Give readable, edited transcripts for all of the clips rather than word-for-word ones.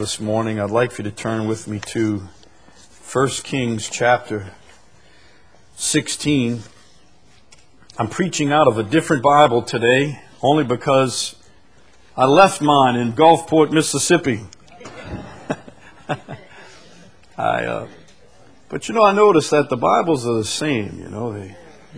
This morning, I'd like for you to turn with me to 1 Kings chapter 16. I'm preaching out of a different Bible today, only because I left mine in Gulfport, Mississippi. But I noticed that the Bibles are the same,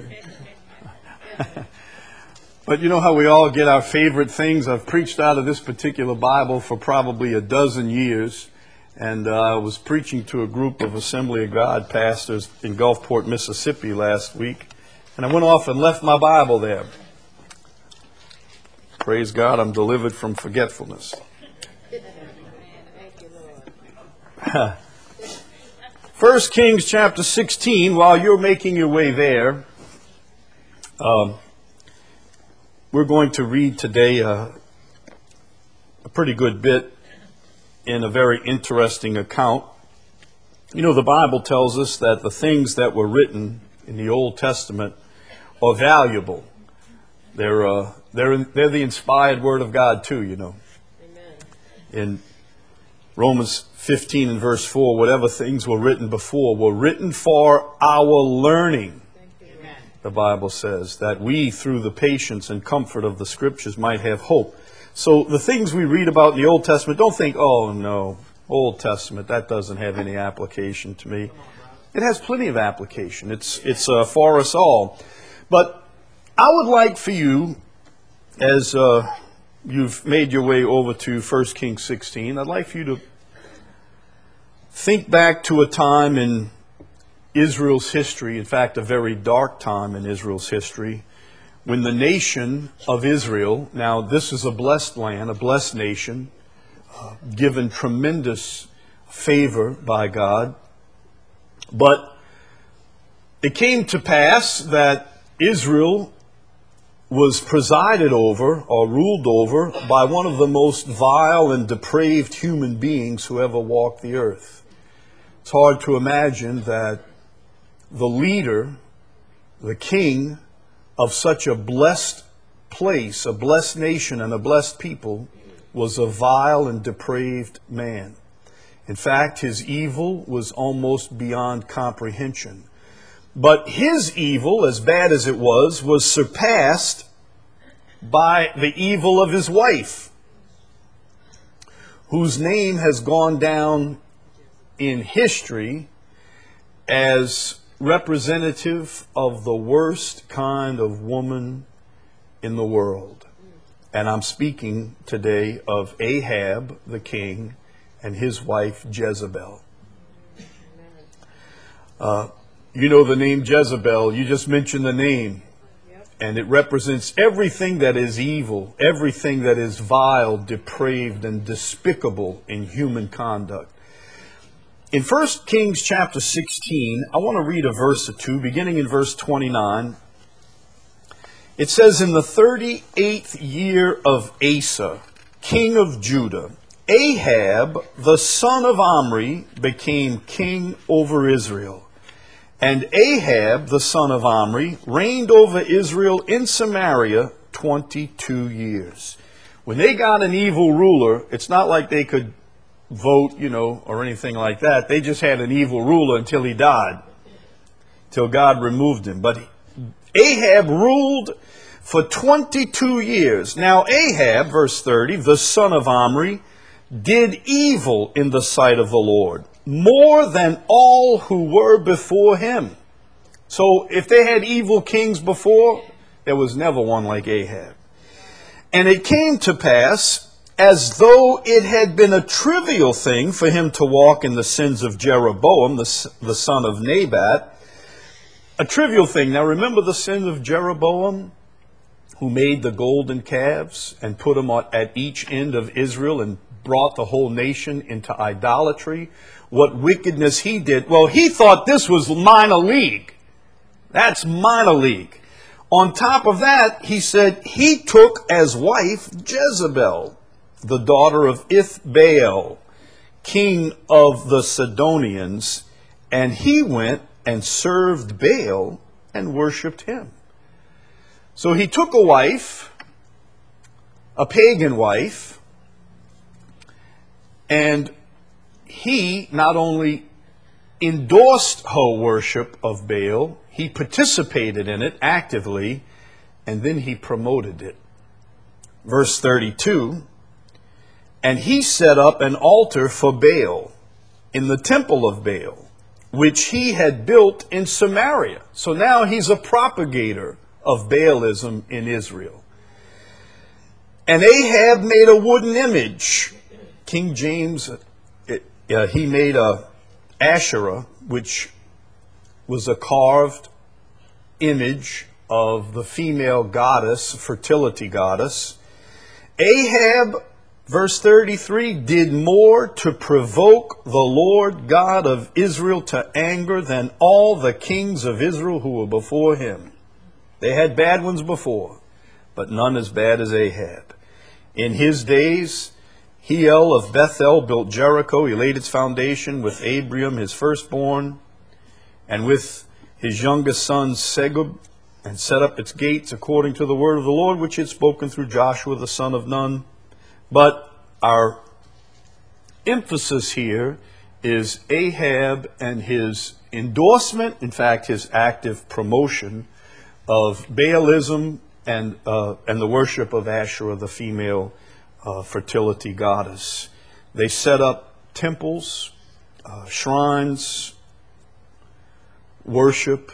But you know how we all get our favorite things? I've preached out of this particular Bible for probably a dozen years. And I was preaching to a group of Assembly of God pastors in Gulfport, Mississippi last week. And I went off and left my Bible there. Praise God, I'm delivered from forgetfulness. 1 Kings chapter 16, while you're making your way there, we're going to read today a pretty good bit in a very interesting account. The Bible tells us that the things that were written in the Old Testament are valuable. They're the inspired Word of God too, Amen. In Romans 15 and verse 4, whatever things were written before were written for our learning. The Bible says that we, through the patience and comfort of the Scriptures, might have hope. So the things we read about in the Old Testament, don't think, oh no, Old Testament, that doesn't have any application to me. It has plenty of application. It's for us all. But I would like for you, as you've made your way over to 1 Kings 16, I'd like for you to think back to a time in Israel's history, in fact, a very dark time in Israel's history, when the nation of Israel, now this is a blessed land, a blessed nation, given tremendous favor by God, but it came to pass that Israel was presided over or ruled over by one of the most vile and depraved human beings who ever walked the earth. It's hard to imagine that the leader, the king of such a blessed place, a blessed nation and a blessed people, was a vile and depraved man. In fact, his evil was almost beyond comprehension. But his evil, as bad as it was surpassed by the evil of his wife, whose name has gone down in history as representative of the worst kind of woman in the world. And I'm speaking today of Ahab, the king, and his wife Jezebel. You know the name Jezebel. You just mentioned the name. And it represents everything that is evil, everything that is vile, depraved, and despicable in human conduct. In 1 Kings chapter 16, I want to read a verse or two, beginning in verse 29. It says, in the 38th year of Asa, king of Judah, Ahab, the son of Omri, became king over Israel. And Ahab, the son of Omri, reigned over Israel in Samaria 22 years. When they got an evil ruler, it's not like they could vote, or anything like that. They just had an evil ruler until he died, till God removed him. But Ahab ruled for 22 years. Now Ahab, verse 30, the son of Omri, did evil in the sight of the Lord, more than all who were before him. So if they had evil kings before, there was never one like Ahab. And it came to pass, as though it had been a trivial thing for him to walk in the sins of Jeroboam, the son of Nebat. A trivial thing. Now remember the sin of Jeroboam, who made the golden calves and put them at each end of Israel and brought the whole nation into idolatry. What wickedness he did. Well, he thought this was minor league. That's minor league. On top of that, he said he took as wife Jezebel, the daughter of Ithbaal, king of the Sidonians, and he went and served Baal and worshipped him. So he took a wife, a pagan wife, And he not only endorsed her worship of Baal, he participated in it actively, and then he promoted it. Verse 32, and he set up an altar for Baal in the temple of Baal, which he had built in Samaria. So now he's a propagator of Baalism in Israel. And Ahab made a wooden image. King James, he made a Asherah, which was a carved image of the female goddess, fertility goddess. Ahab, verse 33, did more to provoke the Lord God of Israel to anger than all the kings of Israel who were before him. They had bad ones before, but none as bad as Ahab. In his days, Hiel of Bethel built Jericho. He laid its foundation with Abiram, his firstborn, and with his youngest son Segub, and set up its gates according to the word of the Lord, which he had spoken through Joshua the son of Nun. But our emphasis here is Ahab and his endorsement, in fact, his active promotion of Baalism and the worship of Asherah, the female fertility goddess. They set up temples, shrines, worship.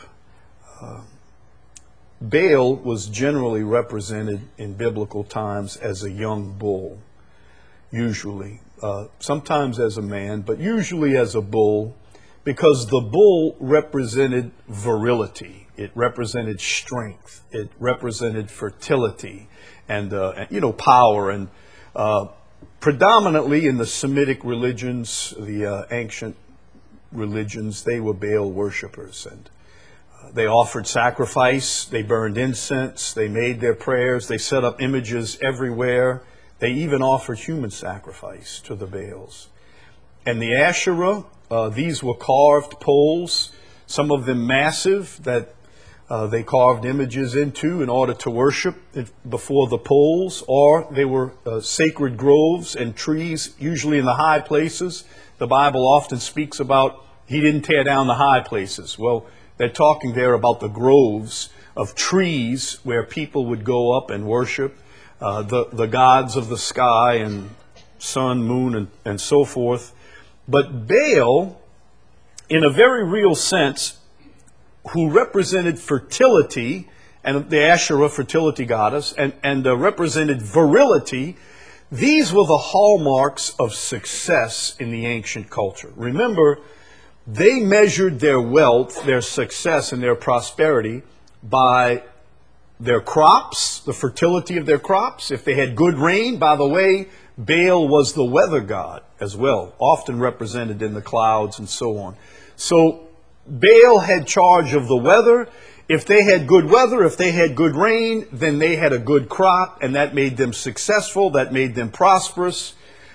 Baal was generally represented in biblical times as a young bull, usually. Sometimes as a man, but usually as a bull, because the bull represented virility. It represented strength. It represented fertility and power. And predominantly in the Semitic religions, the ancient religions, they were Baal worshippers. And they offered sacrifice. They burned incense. They made their prayers. They set up images everywhere. They even offered human sacrifice to the Baals. And the Asherah, these were carved poles, some of them massive, that they carved images into in order to worship before the poles, or they were sacred groves and trees, usually in the high places. The Bible often speaks about he didn't tear down the high places. Well, they're talking there about the groves of trees where people would go up and worship the gods of the sky and sun, moon, and so forth. But Baal, in a very real sense, who represented fertility, and the Asherah, fertility goddess, and represented virility, these were the hallmarks of success in the ancient culture. Remember, they measured their wealth, their success, and their prosperity by their crops, the fertility of their crops. If they had good rain, by the way, Baal was the weather god as well, often represented in the clouds and so on. So Baal had charge of the weather. If they had good weather, if they had good rain, then they had a good crop, and that made them successful, that made them prosperous.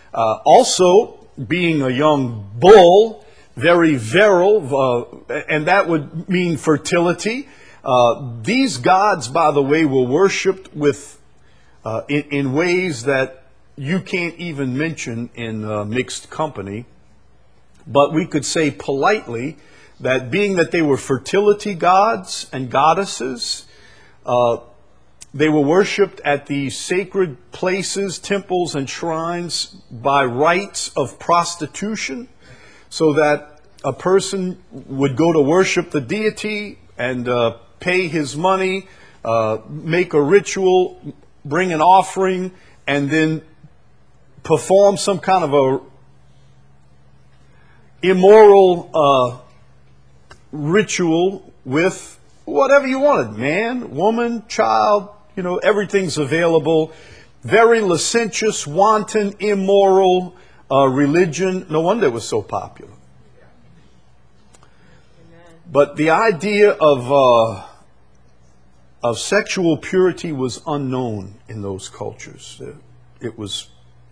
Also, being a young bull, very virile, and that would mean fertility. These gods, by the way, were worshipped with in ways that you can't even mention in mixed company. But we could say politely that being that they were fertility gods and goddesses, they were worshipped at the sacred places, temples, and shrines by rites of prostitution, so that a person would go to worship the deity and pay his money, make a ritual, bring an offering, and then perform some kind of a immoral ritual with whatever you wanted, man, woman, child, everything's available. Very licentious, wanton, immoral religion. No wonder it was so popular. But the idea of sexual purity was unknown in those cultures. It was.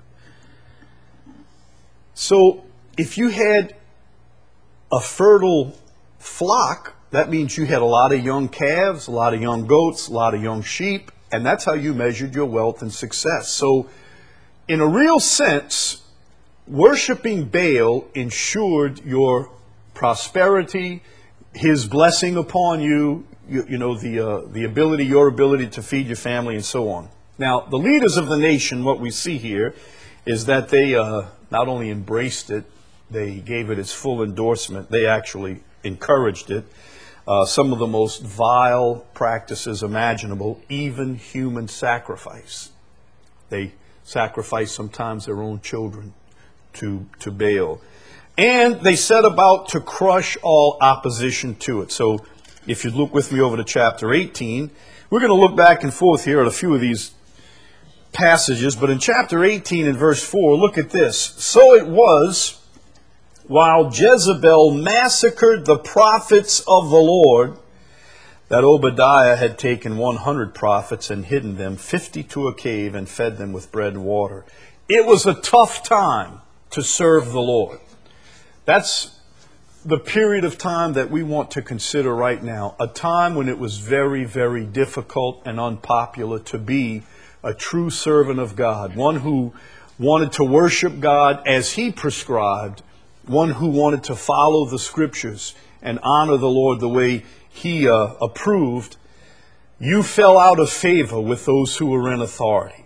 So if you had a fertile flock, that means you had a lot of young calves, a lot of young goats, a lot of young sheep, and that's how you measured your wealth and success. So in a real sense, worshiping Baal ensured your prosperity, his blessing upon you, the ability, your ability to feed your family and so on. Now, the leaders of the nation, what we see here is that they not only embraced it, they gave it its full endorsement. They actually encouraged it. Some of the most vile practices imaginable, even human sacrifice. They sacrifice sometimes their own children to Baal. And they set about to crush all opposition to it. So if you look with me over to chapter 18, we're going to look back and forth here at a few of these passages. But in chapter 18 and verse 4, look at this. So it was, while Jezebel massacred the prophets of the Lord, that Obadiah had taken 100 prophets and hidden them, 50 to a cave, and fed them with bread and water. It was a tough time to serve the Lord. That's the period of time that we want to consider right now. A time when it was very, very difficult and unpopular to be a true servant of God. One who wanted to worship God as He prescribed. One who wanted to follow the Scriptures and honor the Lord the way He approved. You fell out of favor with those who were in authority.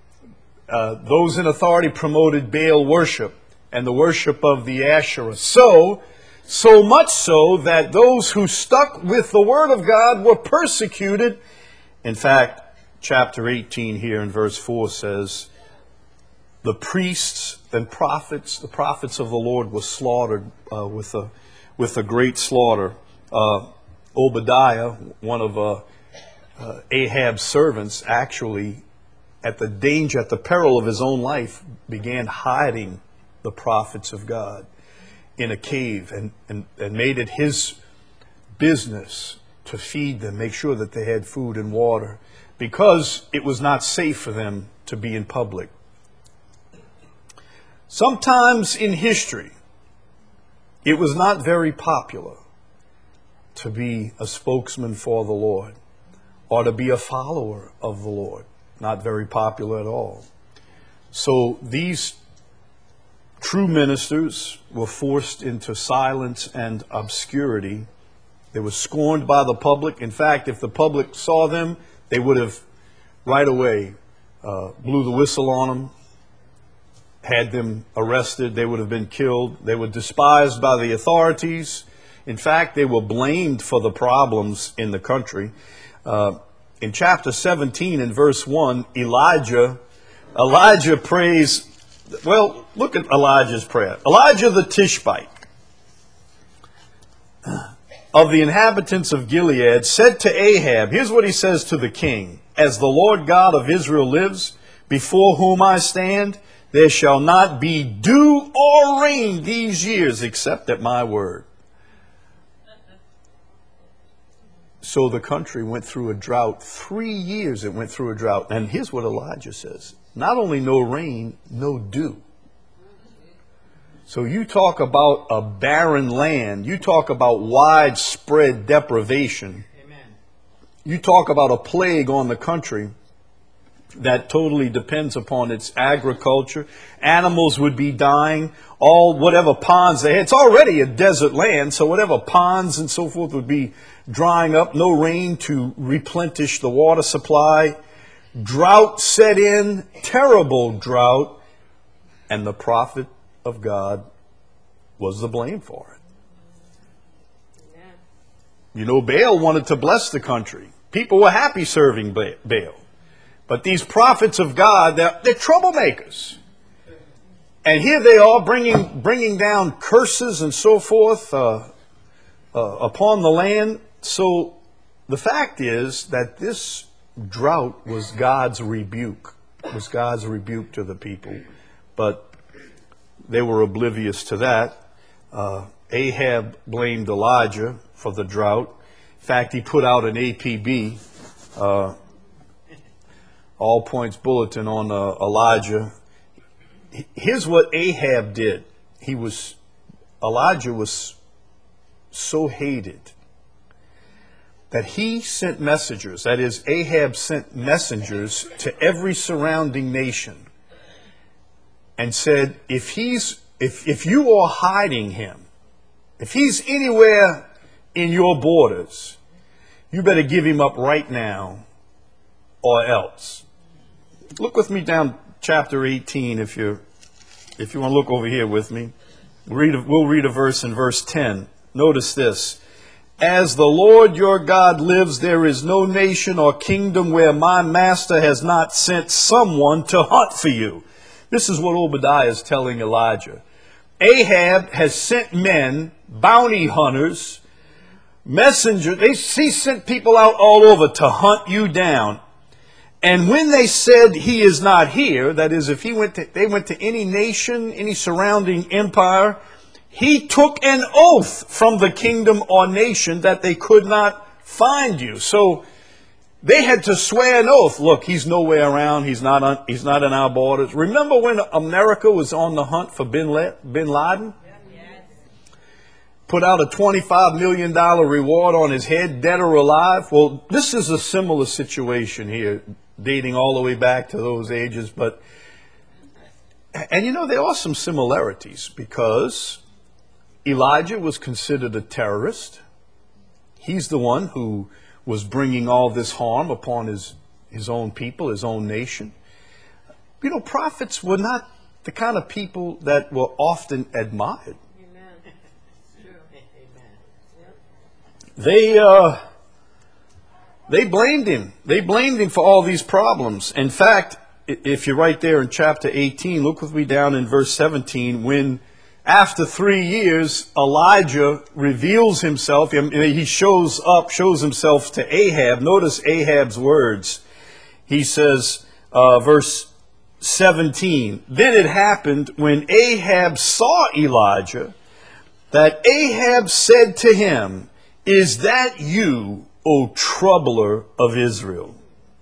Those in authority promoted Baal worship and the worship of the Asherah. So much so that those who stuck with the Word of God were persecuted. In fact, chapter 18 here in verse 4 says, the priests and prophets, the prophets of the Lord were slaughtered with a great slaughter. Obadiah, one of Ahab's servants, actually, at the peril of his own life, began hiding the prophets of God in a cave and made it his business to feed them, make sure that they had food and water, because it was not safe for them to be in public. Sometimes in history, it was not very popular to be a spokesman for the Lord or to be a follower of the Lord. Not very popular at all. So these true ministers were forced into silence and obscurity. They were scorned by the public. In fact, if the public saw them, they would have right away blew the whistle on them, had them arrested. They would have been killed. They were despised by the authorities. In fact, they were blamed for the problems in the country. In chapter 17 and verse 1, Elijah prays. Well, look at Elijah's prayer. Elijah the Tishbite of the inhabitants of Gilead said to Ahab, here's what he says to the king, as the Lord God of Israel lives, before whom I stand, there shall not be dew or rain these years except at my word. So the country went through a drought. 3 years it went through a drought. And here's what Elijah says. Not only no rain, no dew. So you talk about a barren land. You talk about widespread deprivation. Amen. You talk about a plague on the country that totally depends upon its agriculture. Animals would be dying. Whatever ponds they had. It's already a desert land, so whatever ponds and so forth would be drying up. No rain to replenish the water supply. Drought set in, terrible drought, and the prophet of God was the blame for it. Yeah. You know, Baal wanted to bless the country. People were happy serving Baal. But these prophets of God, they're troublemakers. And here they are bringing down curses and so forth upon the land. So the fact is that this drought was God's rebuke. It was God's rebuke to the people. But they were oblivious to that. Ahab blamed Elijah for the drought. In fact, he put out an APB, all points bulletin on Elijah. Here's what Ahab did. Elijah was so hated that he sent messengers, that is, Ahab sent messengers to every surrounding nation and said, if you are hiding him, if he's anywhere in your borders, you better give him up right now or else. Look with me down chapter 18 if you want to look over here with me. We'll read a verse in verse 10. Notice this. As the Lord your God lives, there is no nation or kingdom where my master has not sent someone to hunt for you. This is what Obadiah is telling Elijah. Ahab has sent men, bounty hunters, messengers. He sent people out all over to hunt you down. And when they said he is not here, that is, if they went to any nation, any surrounding empire, he took an oath from the kingdom or nation that they could not find you. So they had to swear an oath. Look, he's nowhere around. He's not in our borders. Remember when America was on the hunt for bin Laden? Put out a $25 million reward on his head, dead or alive. Well, this is a similar situation here, dating all the way back to those ages. And you know, there are some similarities because Elijah was considered a terrorist. He's the one who was bringing all this harm upon his own people, his own nation. You know, prophets were not the kind of people that were often admired. Amen. True. Amen. They blamed him. They blamed him for all these problems. In fact, if you're right there in chapter 18, look with me down in verse 17, when after 3 years, Elijah reveals himself. He shows himself to Ahab. Notice Ahab's words. He says, verse 17, then it happened when Ahab saw Elijah that Ahab said to him, is that you, O troubler of Israel?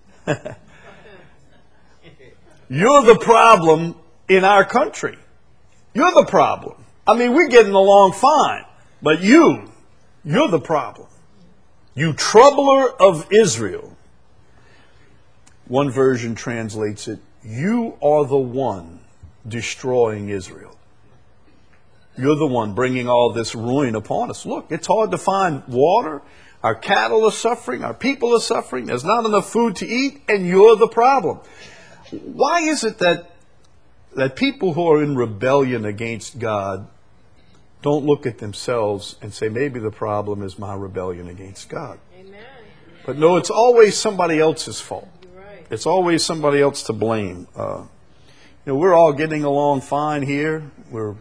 You're the problem in our country. You're the problem. I mean, we're getting along fine, but you're the problem. You troubler of Israel. One version translates it, you are the one destroying Israel. You're the one bringing all this ruin upon us. Look, it's hard to find water. Our cattle are suffering. Our people are suffering. There's not enough food to eat, and you're the problem. Why is it that people who are in rebellion against God don't look at themselves and say, maybe the problem is my rebellion against God? Amen. But no, it's always somebody else's fault. You're right. It's always somebody else to blame. We're all getting along fine here. We're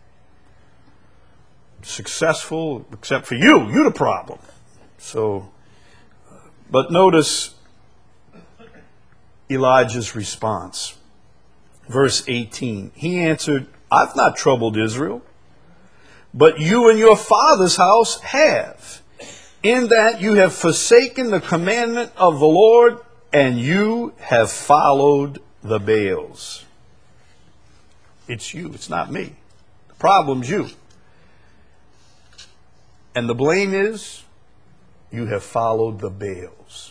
successful, except for you. You're the problem. So, but notice Elijah's response. Verse 18, he answered, I've not troubled Israel, but you and your father's house have, in that you have forsaken the commandment of the Lord, and you have followed the Baals. It's you, it's not me. The problem's you. And the blame is, you have followed the Baals,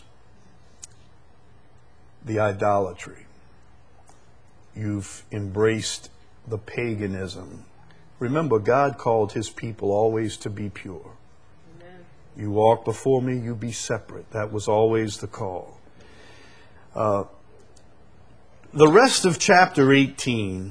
the idolatry. You've embraced the paganism. Remember, God called his people always to be pure. Amen. You walk before me, you be separate. That was always the call. The rest of chapter 18,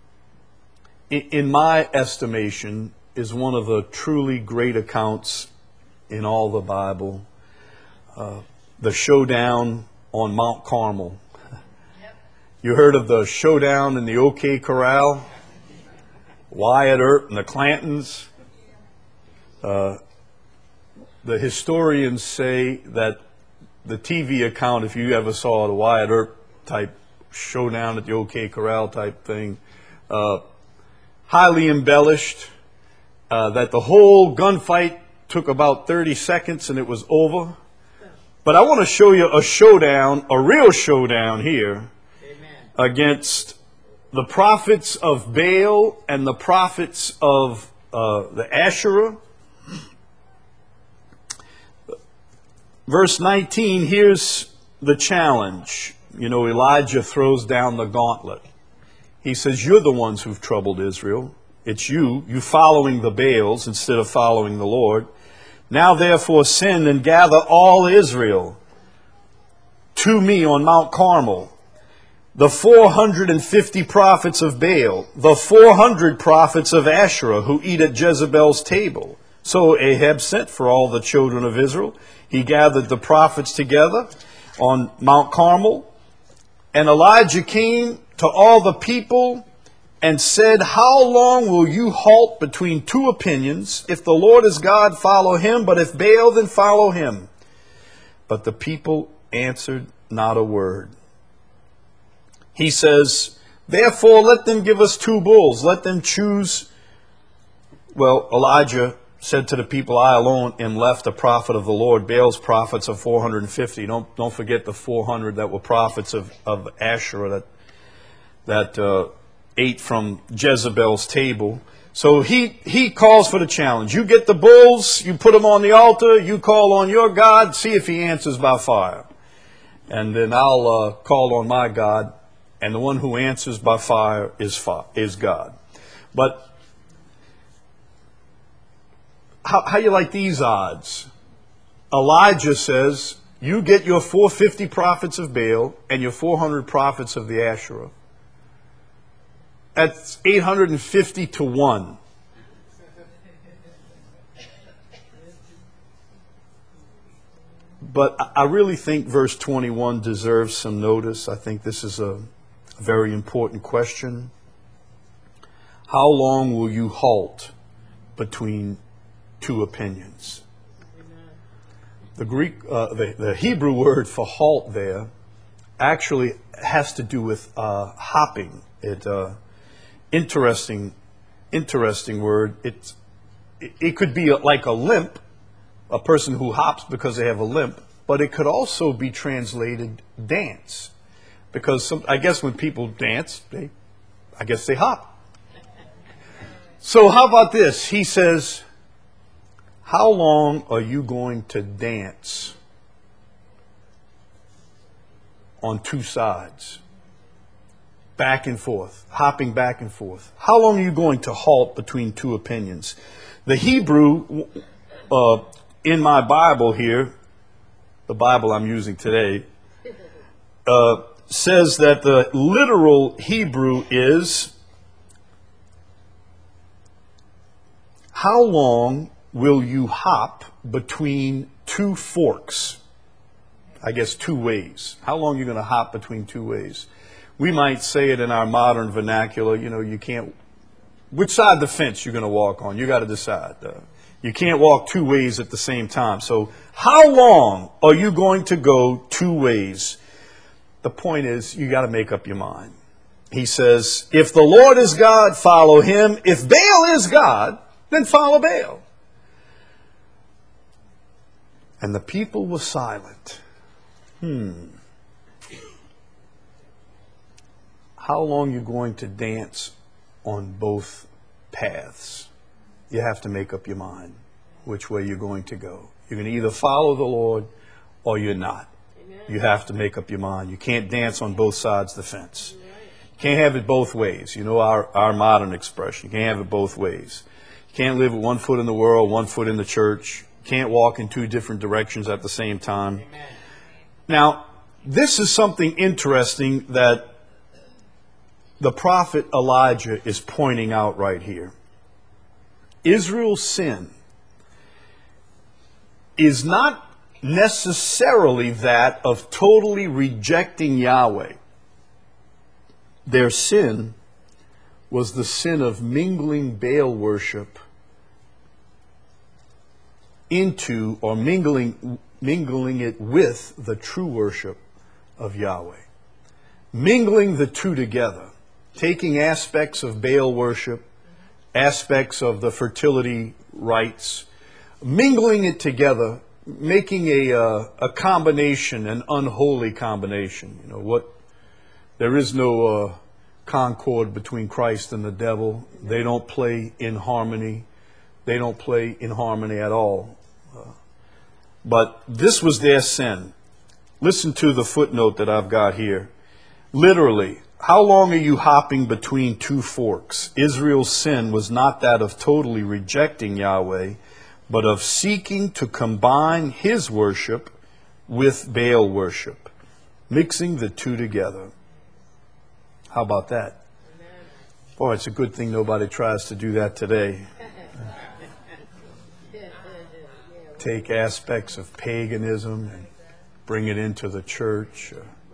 in my estimation, is one of the truly great accounts in all the Bible. The showdown on Mount Carmel. You heard of the showdown in the OK Corral? Wyatt Earp and the Clantons. The historians say that the TV account, if you ever saw the Wyatt Earp type showdown at the OK Corral type thing, highly embellished, that the whole gunfight took about 30 seconds and it was over. But I want to show you a showdown, a real showdown here, against the prophets of Baal and the prophets of the Asherah. Verse 19, here's the challenge. You know, Elijah throws down the gauntlet. He says, you're the ones who've troubled Israel. It's you following the Baals instead of following the Lord. Now therefore send and gather all Israel to me on Mount Carmel. The 450 prophets of Baal, the 400 prophets of Asherah who eat at Jezebel's table. So Ahab sent for all the children of Israel. He gathered the prophets together on Mount Carmel. And Elijah came to all the people and said, how long will you halt between two opinions? If the Lord is God, follow him. But if Baal, then follow him. But the people answered not a word. He says, therefore let them give us 2 bulls. Let them choose. Well, Elijah said to the people, I alone am left a prophet of the Lord. Baal's prophets are 450. Don't forget the 400 that were prophets of Asherah that ate from Jezebel's table. So he calls for the challenge. You get the bulls, you put them on the altar, you call on your God, see if he answers by fire. And then I'll call on my God, and the one who answers by fire is God. But how you like these odds? Elijah says, you get your 450 prophets of Baal and your 400 prophets of the Asherah. That's 850 to 1. But I really think verse 21 deserves some notice. I think this is a very important question. How long will you halt between two opinions? The Greek, the Hebrew word for halt there actually has to do with hopping. Interesting word. It could be like a limp, a person who hops because they have a limp, but it could also be translated dance, because I guess when people dance, they hop. So how about this? He says, how long are you going to dance on two sides? Back and forth, hopping back and forth. How long are you going to halt between two opinions? The Hebrew, in my Bible here, the Bible I'm using today, says that the literal Hebrew is, how long will you hop between two forks? I guess two ways. How long are you going to hop between two ways? We might say it in our modern vernacular, you can't, which side of the fence you're going to walk on, you got to decide. You can't walk two ways at the same time. So how long are you going to go two ways? The point is, you got to make up your mind. He says, if the Lord is God, follow him. If Baal is God, then follow Baal. And the people were silent. How long are you going to dance on both paths? You have to make up your mind which way you're going to go. You're going to either follow the Lord or you're not. Amen. You have to make up your mind. You can't dance on both sides of the fence. Right. You can't have it both ways. You know our modern expression. You can't have it both ways. You can't live with one foot in the world, one foot in the church. You can't walk in two different directions at the same time. Amen. Now, this is something interesting that the prophet Elijah is pointing out right here. Israel's sin is not necessarily that of totally rejecting Yahweh. Their sin was the sin of mingling Baal worship into, or mingling it with the true worship of Yahweh. Mingling the two together. Taking aspects of Baal worship, aspects of the fertility rites, mingling it together, making a combination, an unholy combination. There is no concord between Christ and the devil. They don't play in harmony. They don't play in harmony at all. But this was their sin. Listen to the footnote that I've got here. Literally, How long are you hopping between two forks? Israel's sin was not that of totally rejecting Yahweh, but of seeking to combine his worship with Baal worship, mixing the two together. How about that? Boy, it's a good thing nobody tries to do that today. Take aspects of paganism and bring it into the church.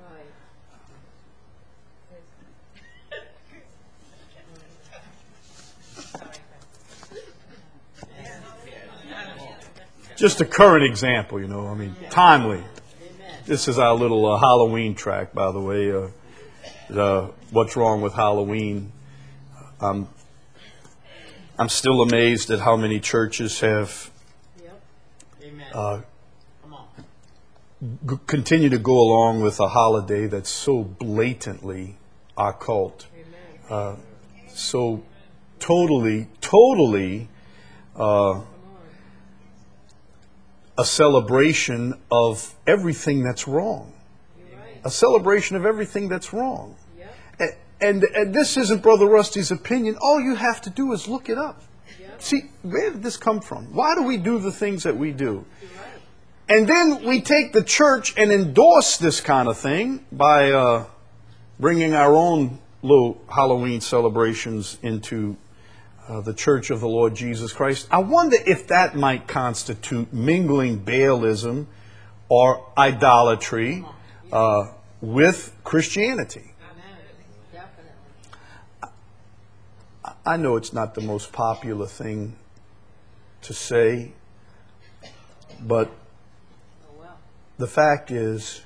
Just a current example, timely. This is our little Halloween track, by the way. What's wrong with Halloween? I'm still amazed at how many churches have continue to go along with a holiday that's so blatantly occult, so totally a celebration of everything that's wrong. A celebration of everything that's wrong. And this isn't Brother Rusty's opinion. All you have to do is look it up. See, where did this come from? Why do we do the things that we do? And then we take the church and endorse this kind of thing by bringing our own little Halloween celebrations into the Church of the Lord Jesus Christ. I wonder if that might constitute mingling Baalism or idolatry with Christianity. I know it's not the most popular thing to say, but the fact is,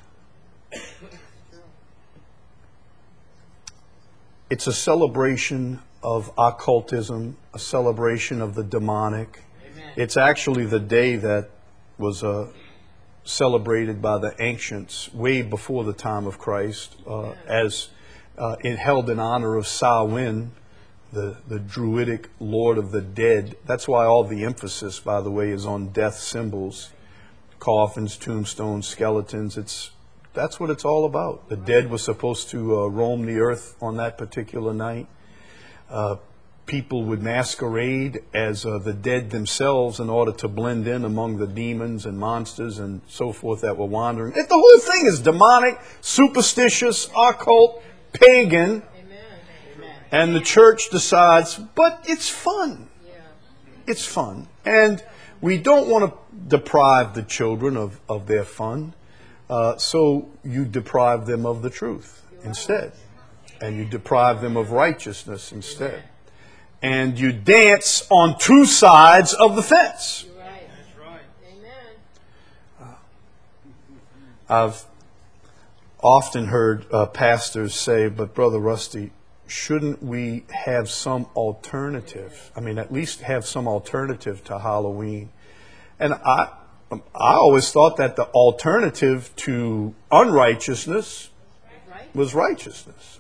it's a celebration of occultism, a celebration of the demonic. Amen. It's actually the day that was celebrated by the ancients way before the time of Christ, as it held in honor of Samhain, the druidic lord of the dead. That's why all the emphasis, by the way, is on death symbols, coffins, tombstones, skeletons. That's what it's all about. The dead were supposed to roam the earth on that particular night. People would masquerade as the dead themselves in order to blend in among the demons and monsters and so forth that were wandering. The whole thing is demonic, superstitious, occult, pagan. And the church decides, but it's fun. It's fun. And we don't want to deprive the children of their fun. So you deprive them of the truth instead. And you deprive them of righteousness instead. And you dance on two sides of the fence. Right. That's right. Amen. I've often heard pastors say, but Brother Rusty, shouldn't we have some alternative? I mean, at least have some alternative to Halloween. And I always thought that the alternative to unrighteousness was righteousness.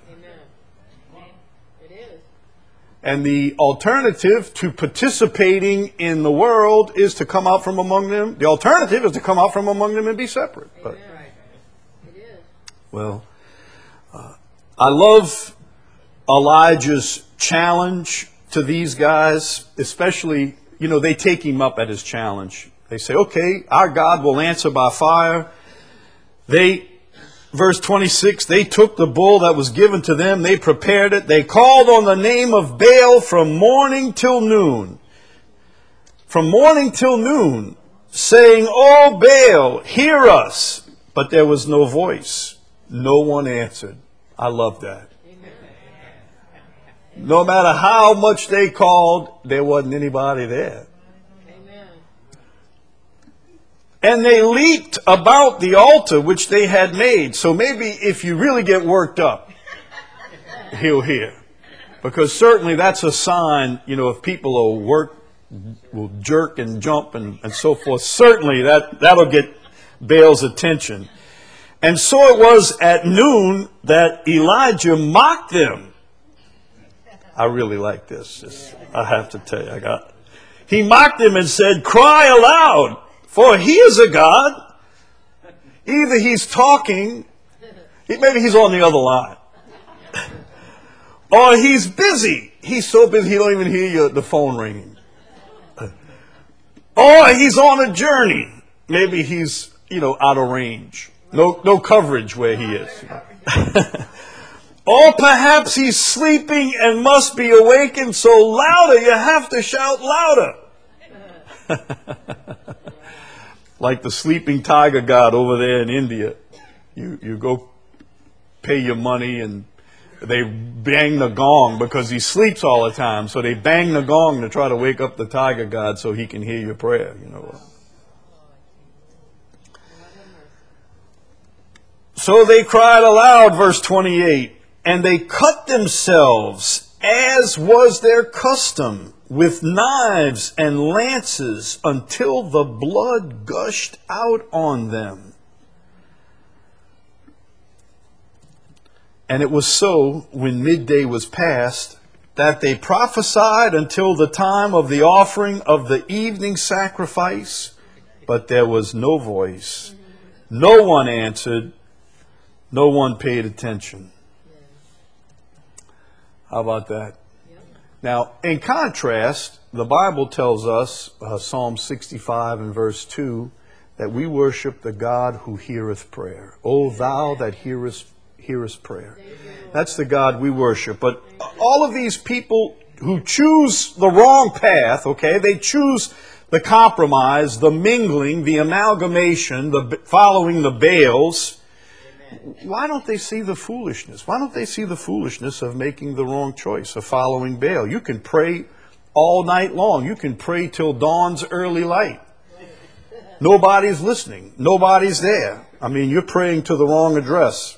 And the alternative to participating in the world is to come out from among them. The alternative is to come out from among them and be separate. But, well, I love Elijah's challenge to these guys, especially, they take him up at his challenge. They say, okay, our God will answer by fire. Verse 26, they took the bull that was given to them. They prepared it. They called on the name of Baal from morning till noon. From morning till noon, saying, "O Baal, hear us." But there was no voice. No one answered. I love that. No matter how much they called, there wasn't anybody there. And they leaped about the altar which they had made. So maybe if you really get worked up, he'll hear. Because certainly that's a sign, if people will jerk and jump and so forth, certainly that'll get Baal's attention. And so it was at noon that Elijah mocked them. I really like this. I have to tell you, he mocked them and said, "Cry aloud. For he is a God." Either he's talking, maybe he's on the other line. Or he's busy. He's so busy he don't even hear the phone ringing. Or he's on a journey. Maybe he's, out of range. No coverage where he is. Or perhaps he's sleeping and must be awakened so louder you have to shout louder. Like the sleeping tiger god over there in India. You go pay your money and they bang the gong because he sleeps all the time. So they bang the gong to try to wake up the tiger god so he can hear your prayer. So they cried aloud, verse 28, and they cut themselves, as was their custom, with knives and lances until the blood gushed out on them. And it was so, when midday was past, that they prophesied until the time of the offering of the evening sacrifice, but there was no voice. No one answered. No one paid attention. How about that? Now, in contrast, the Bible tells us, Psalm 65 and verse 2, that we worship the God who heareth prayer. O thou that hearest prayer. That's the God we worship. But all of these people who choose the wrong path, they choose the compromise, the mingling, the amalgamation, the following the Baals. Why don't they see the foolishness? Why don't they see the foolishness of making the wrong choice, of following Baal? You can pray all night long. You can pray till dawn's early light. Nobody's listening. Nobody's there. You're praying to the wrong address.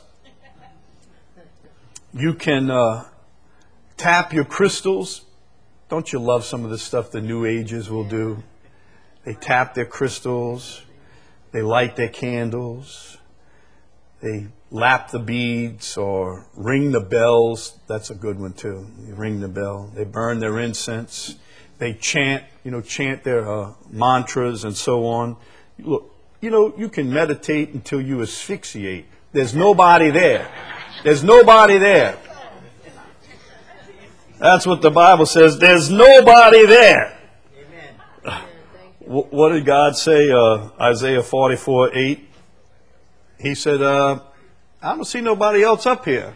You can tap your crystals. Don't you love some of the stuff the New Agers will do? They tap their crystals. They light their candles. They lap the beads or ring the bells. That's a good one too. You ring the bell. They burn their incense. They chant their mantras and so on. Look, you can meditate until you asphyxiate. There's nobody there. There's nobody there. That's what the Bible says. There's nobody there. Amen. What did God say? Isaiah 44:8. He said, I don't see nobody else up here.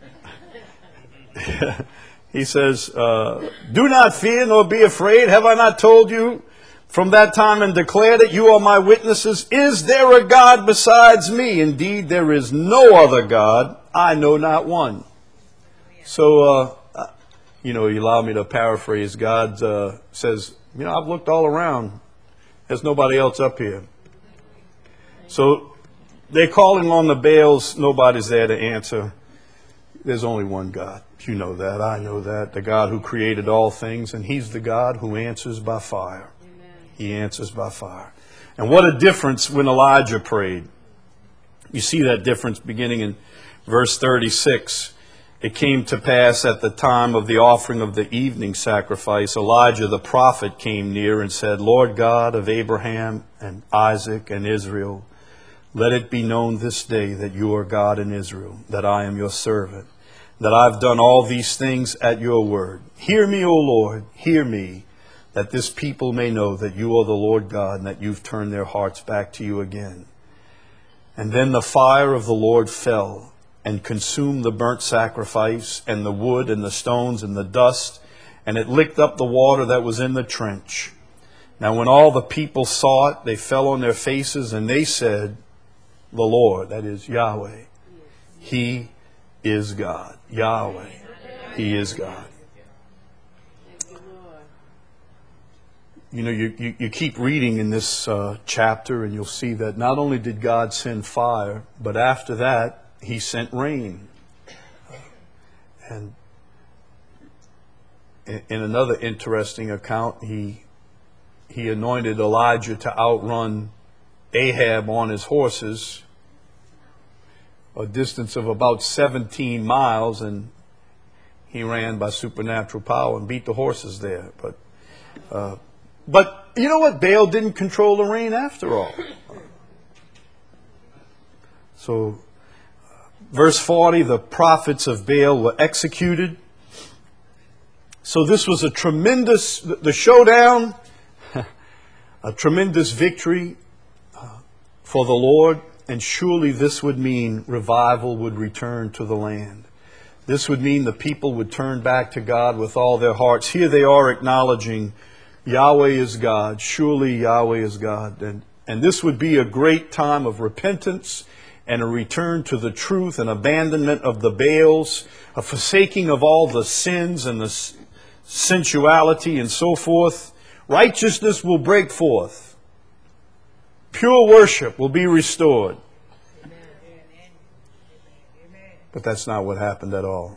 He says, do not fear nor be afraid. Have I not told you from that time and declared it? You are my witnesses. Is there a God besides me? Indeed, there is no other God. I know not one. So, you allow me to paraphrase. God says, I've looked all around. There's nobody else up here. So, they're calling on the Baals. Nobody's there to answer. There's only one God. You know that. I know that. The God who created all things. And He's the God who answers by fire. Amen. He answers by fire. And what a difference when Elijah prayed. You see that difference beginning in verse 36. It came to pass at the time of the offering of the evening sacrifice, Elijah the prophet came near and said, Lord God of Abraham and Isaac and Israel, let it be known this day that you are God in Israel, that I am your servant, that I've done all these things at your word. Hear me, O Lord, hear me, that this people may know that you are the Lord God and that you've turned their hearts back to you again. And then the fire of the Lord fell and consumed the burnt sacrifice and the wood and the stones and the dust, and it licked up the water that was in the trench. Now when all the people saw it, they fell on their faces and they said, the Lord, that is Yahweh, He is God. Yahweh, He is God. You keep reading in this chapter and you'll see that not only did God send fire, but after that, He sent rain. And in another interesting account, He anointed Elijah to outrun Ahab on his horses a distance of about 17 miles, and he ran by supernatural power and beat the horses there. But you know what? Baal didn't control the rain after all. So, verse 40, the prophets of Baal were executed. So this was a tremendous, the showdown, a tremendous victory for the Lord. And surely this would mean revival would return to the land. This would mean the people would turn back to God with all their hearts. Here they are acknowledging Yahweh is God. Surely Yahweh is God. And this would be a great time of repentance and a return to the truth, an abandonment of the Baals, a forsaking of all the sins and the sensuality and so forth. Righteousness will break forth. Pure worship will be restored. But that's not what happened at all.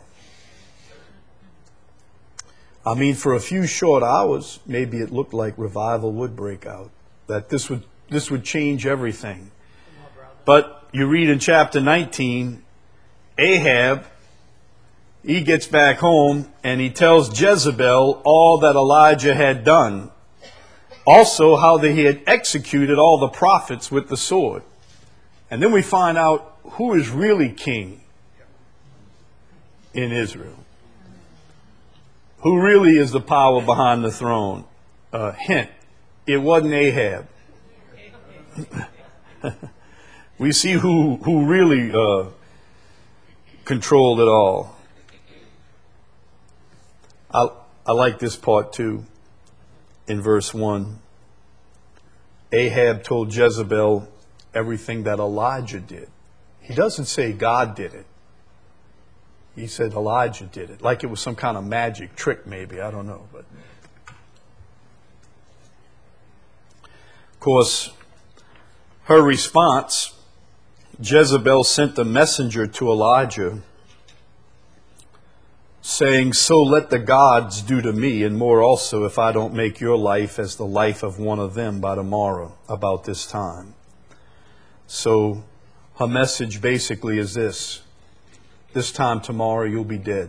I mean, for a few short hours, maybe it looked like revival would break out, that this would change everything. But you read in chapter 19, Ahab, he gets back home and he tells Jezebel all that Elijah had done. Also, how he had executed all the prophets with the sword. And then we find out who is really king in Israel. Who really is the power behind the throne? Hint, it wasn't Ahab. We see who really controlled it all. I like this part too. In verse 1, Ahab told Jezebel everything that Elijah did. He doesn't say God did it. He said Elijah did it. Like it was some kind of magic trick maybe. I don't know. But of course, her response, Jezebel sent a messenger to Elijah saying, so let the gods do to me, and more also, if I don't make your life as the life of one of them by tomorrow, about this time. So her message basically is this time tomorrow you'll be dead.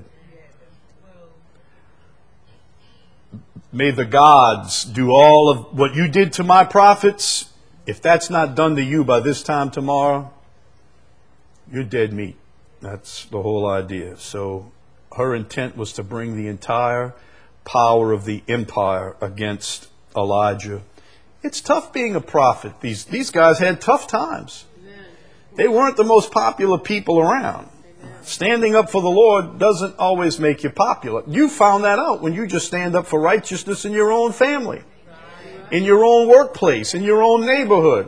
May the gods do all of what you did to my prophets. If that's not done to you by this time tomorrow, you're dead meat. That's the whole idea. So her intent was to bring the entire power of the empire against Elijah. It's tough being a prophet. These guys had tough times. They weren't the most popular people around. Standing up for the Lord doesn't always make you popular. You found that out when you just stand up for righteousness in your own family, in your own workplace, in your own neighborhood.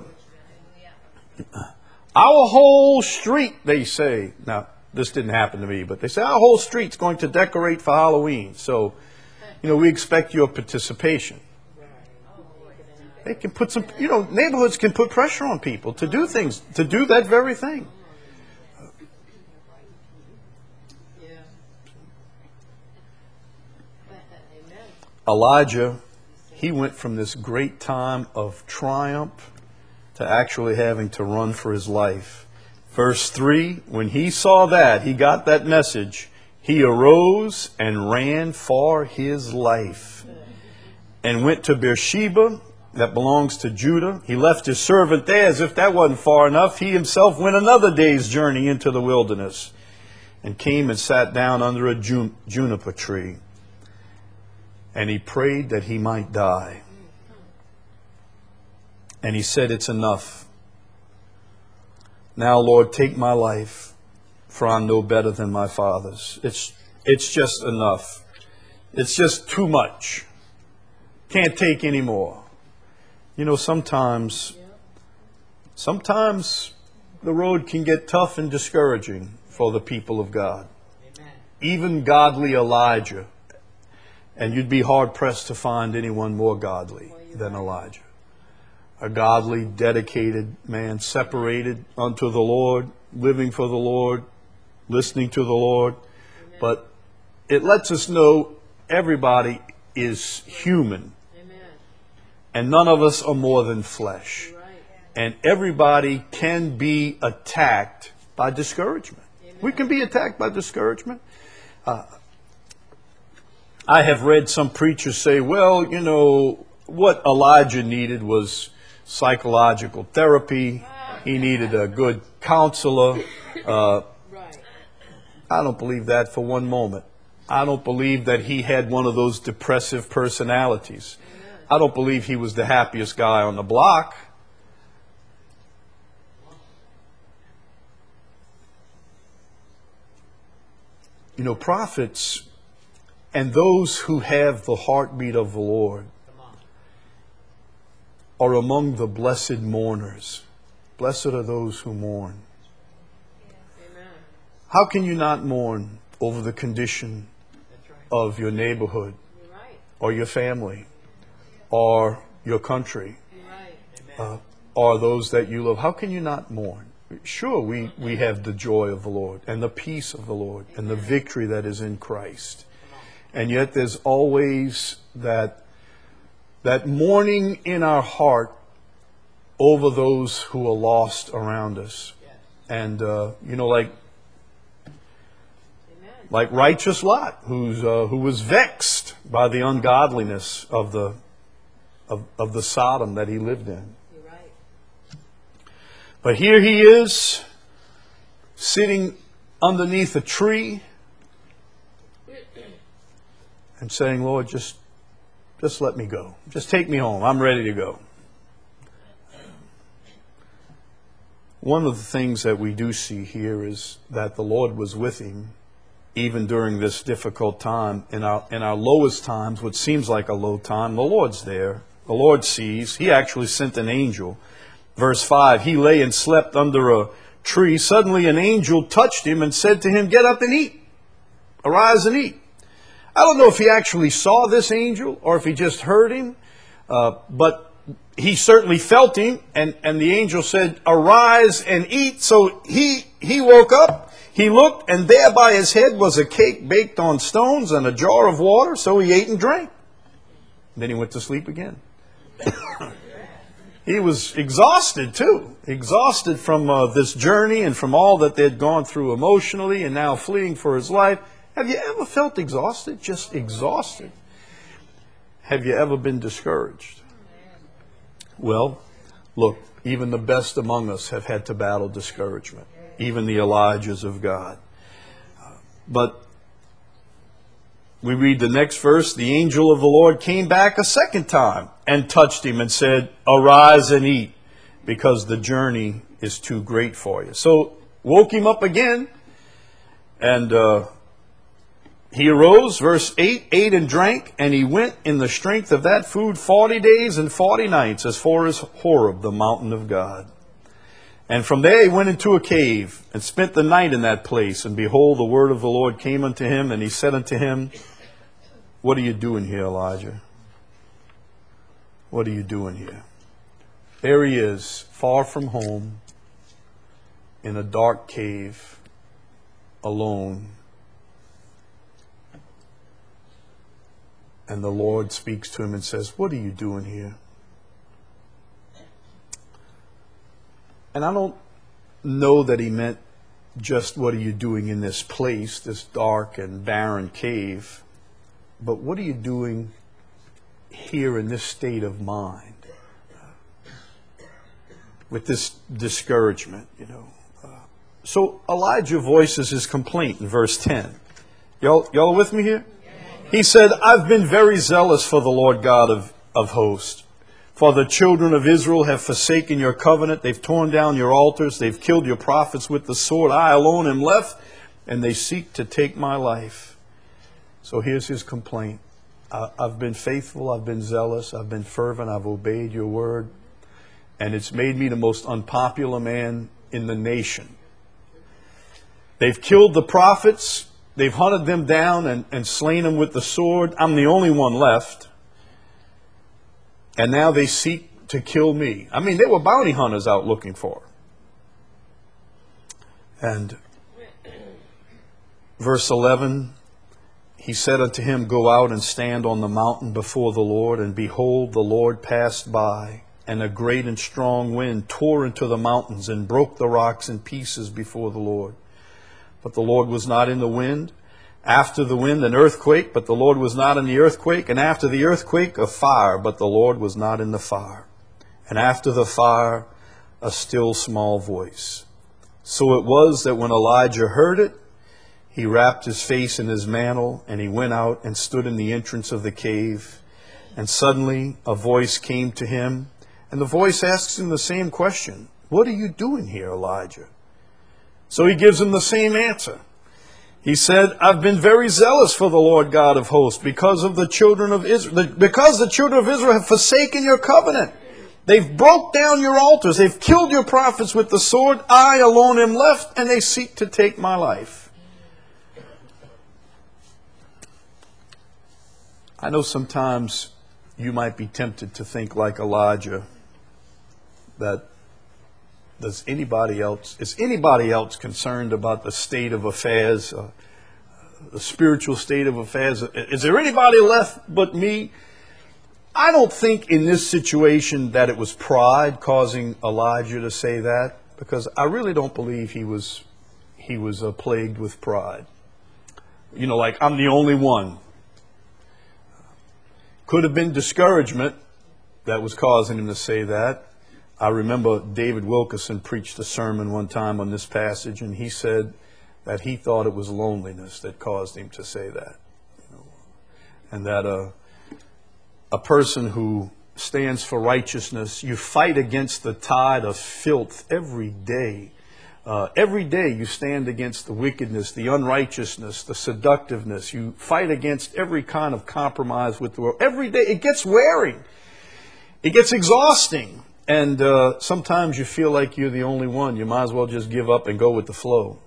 Our whole street, they say, now, this didn't happen to me, but they say our whole street's going to decorate for Halloween. So, we expect your participation. They can put some, neighborhoods can put pressure on people to do things, to do that very thing. Elijah, he went from this great time of triumph to actually having to run for his life. Verse 3, when he saw that, he got that message, he arose and ran for his life and went to Beersheba, that belongs to Judah. He left his servant there. As if that wasn't far enough, he himself went another day's journey into the wilderness and came and sat down under a juniper tree. And he prayed that he might die. And he said, it's enough. Now, Lord, take my life, for I'm no better than my father's. It's just enough. It's just too much. Can't take any more. Sometimes the road can get tough and discouraging for the people of God. Amen. Even godly Elijah. And you'd be hard-pressed to find anyone more godly than Elijah. A godly, dedicated man, separated unto the Lord, living for the Lord, listening to the Lord. Amen. But it lets us know everybody is human. Amen. And none of us are more than flesh. Right. And everybody can be attacked by discouragement. Amen. We can be attacked by discouragement. I have read some preachers say, well, what Elijah needed was psychological therapy. He needed a good counselor. I don't believe that for one moment. I don't believe that he had one of those depressive personalities. I don't believe he was the happiest guy on the block. You know, prophets and those who have the heartbeat of the Lord are among the blessed mourners. Blessed are those who mourn. Amen. How can you not mourn over the condition of your neighborhood or your family or your country or those that you love? How can you not mourn? Sure, we have the joy of the Lord and the peace of the Lord and the victory that is in Christ. And yet there's always that mourning in our heart over those who are lost around us. And, like righteous Lot, who was vexed by the ungodliness of the Sodom that he lived in. But here he is, sitting underneath a tree and saying, Lord, just let me go. Just take me home. I'm ready to go. One of the things that we do see here is that the Lord was with him even during this difficult time. In our lowest times, what seems like a low time, the Lord's there. The Lord sees. He actually sent an angel. Verse 5, he lay and slept under a tree. Suddenly an angel touched him and said to him, get up and eat. Arise and eat. I don't know if he actually saw this angel or if he just heard him, but he certainly felt him, and the angel said, arise and eat. So he woke up, he looked, and there by his head was a cake baked on stones and a jar of water. So he ate and drank. Then he went to sleep again. He was exhausted too, exhausted from this journey and from all that they'd gone through emotionally and now fleeing for his life. Have you ever felt exhausted? Just exhausted. Have you ever been discouraged? Well, look, even the best among us have had to battle discouragement, even the Elijahs of God. But we read the next verse, the angel of the Lord came back a second time and touched him and said, arise and eat, because the journey is too great for you. So woke him up again, and he arose, verse 8, ate and drank, and he went in the strength of that food 40 days and 40 nights as far as Horeb, the mountain of God. And from there he went into a cave and spent the night in that place. And behold, the word of the Lord came unto him, and he said unto him, what are you doing here, Elijah? What are you doing here? There he is, far from home, in a dark cave, alone. And the Lord speaks to him and says, what are you doing here? And I don't know that he meant just what are you doing in this place, this dark and barren cave, but what are you doing here in this state of mind with this discouragement, you know? So Elijah voices his complaint in verse 10. Y'all with me here? He said, I've been very zealous for the Lord God of hosts. For the children of Israel have forsaken your covenant. They've torn down your altars. They've killed your prophets with the sword. I alone am left, and they seek to take my life. So here's his complaint. I've been faithful. I've been zealous. I've been fervent. I've obeyed your word. And it's made me the most unpopular man in the nation. They've killed the prophets. They've hunted them down and slain them with the sword. I'm the only one left. And now they seek to kill me. I mean, they were bounty hunters out looking for her. And verse 11, he said unto him, go out and stand on the mountain before the Lord. And behold, the Lord passed by, and a great and strong wind tore into the mountains and broke the rocks in pieces before the Lord. But the Lord was not in the wind. After the wind, an earthquake, but the Lord was not in the earthquake. And after the earthquake, a fire, but the Lord was not in the fire. And after the fire, a still small voice. So it was that when Elijah heard it, He wrapped his face in his mantle, and he went out and stood in the entrance of the cave. And suddenly a voice came to him, and the voice asks him the same question. What are you doing here, Elijah? So he gives him the same answer. He said, I've been very zealous for the Lord God of hosts because the children of Israel have forsaken your covenant. They've broke down your altars. They've killed your prophets with the sword. I alone am left, and they seek to take my life. I know sometimes you might be tempted to think like Elijah, that is anybody else concerned about the state of affairs, the spiritual state of affairs? Is there anybody left but me? I don't think in this situation that it was pride causing Elijah to say that, because I really don't believe he was plagued with pride. You know, like, I'm the only one. Could have been discouragement that was causing him to say that. I remember David Wilkerson preached a sermon one time on this passage, and he said that he thought it was loneliness that caused him to say that. You know, and that a person who stands for righteousness, you fight against the tide of filth every day. Every day you stand against the wickedness, the unrighteousness, the seductiveness. You fight against every kind of compromise with the world. Every day it gets wearing. It gets exhausting. And sometimes you feel like you're the only one. You might as well just give up and go with the flow.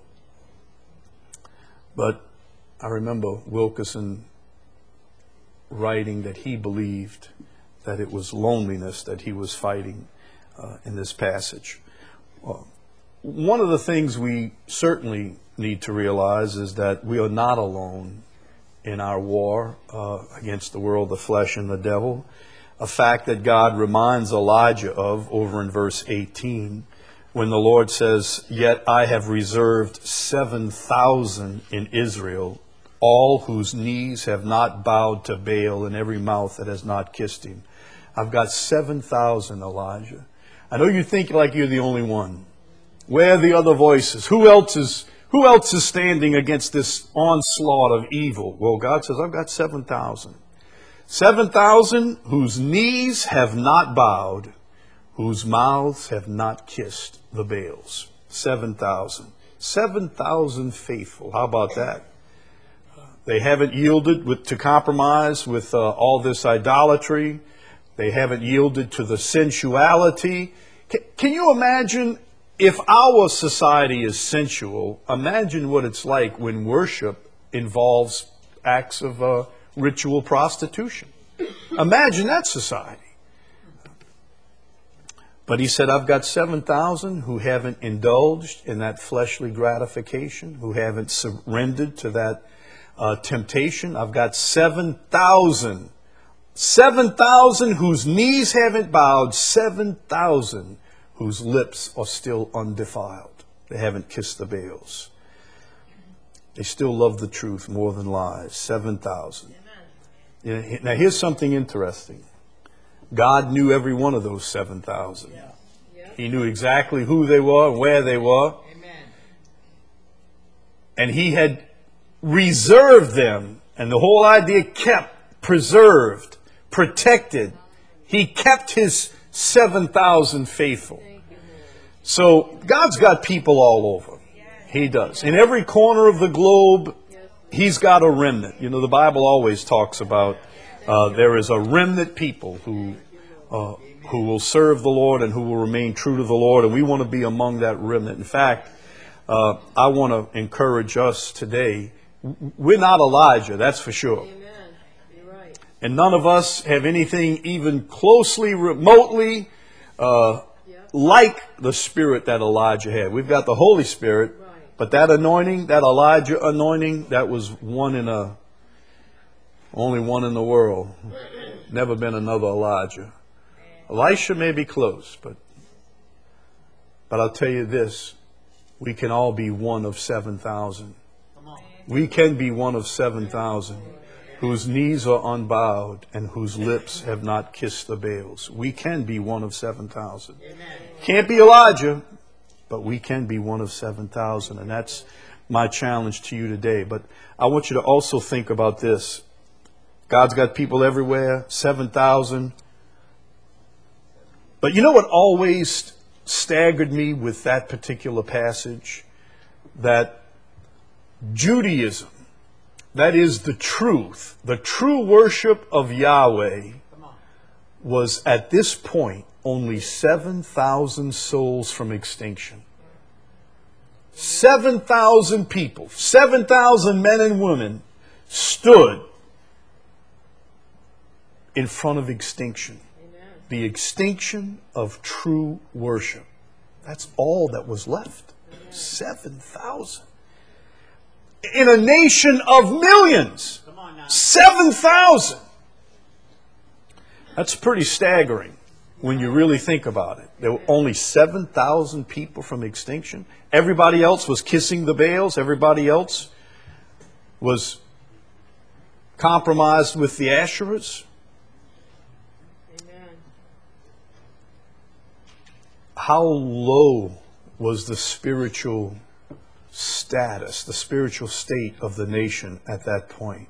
But I remember Wilkerson writing that he believed that it was loneliness that he was fighting in this passage. One of the things we certainly need to realize is that we are not alone in our war against the world, the flesh, and the devil. A fact that God reminds Elijah of over in verse 18, when the Lord says, Yet I have reserved 7,000 in Israel, all whose knees have not bowed to Baal, and every mouth that has not kissed him. I've got 7,000, Elijah. I know you think like you're the only one. Where are the other voices? Who else is standing against this onslaught of evil? Well, God says, I've got 7,000. 7,000 whose knees have not bowed, whose mouths have not kissed the Baals. 7,000. 7,000 faithful. How about that? They haven't yielded to compromise with all this idolatry. They haven't yielded to the sensuality. Can you imagine if our society is sensual? Imagine what it's like when worship involves acts of ritual prostitution. Imagine that society. But he said, I've got 7,000 who haven't indulged in that fleshly gratification, who haven't surrendered to that temptation. I've got 7,000 whose knees haven't bowed, 7,000 whose lips are still undefiled. They haven't kissed the Baals. They still love the truth more than lies. 7,000. Now here's something interesting. God knew every one of those 7,000. He knew exactly who they were and where they were. And he had reserved them. And the whole idea kept, preserved, protected. He kept his 7,000 faithful. So God's got people all over. He does. In every corner of the globe, He's got a remnant. You know, the Bible always talks about there is a remnant people who will serve the Lord and who will remain true to the Lord. And we want to be among that remnant. In fact, I want to encourage us today. We're not Elijah, that's for sure. And none of us have anything even closely, remotely like the spirit that Elijah had. We've got the Holy Spirit, but that anointing, that Elijah anointing, that was only one in the world. Never been another Elijah. Elisha may be close, but I'll tell you this, we can all be one of 7,000. We can be one of 7,000. Whose knees are unbowed and whose lips have not kissed the Baals. We can be one of 7,000. Can't be Elijah, but we can be one of 7,000. And my challenge to you today. But I want you to also think about this. God's got people everywhere, 7,000. But you know what always staggered me with that particular passage? That Judaism, that is the true worship of Yahweh, was at this point only 7,000 souls from extinction. 7,000 people, 7,000 men and women stood in front of extinction. Amen. The extinction of true worship. That's all that was left. 7,000. In a nation of millions, 7,000. That's pretty staggering when you really think about it. There were only 7,000 people from extinction. Everybody else was kissing the Baals. Everybody else was compromised with the Asherahs. Amen. How low was the spiritual status, the spiritual state of the nation at that point?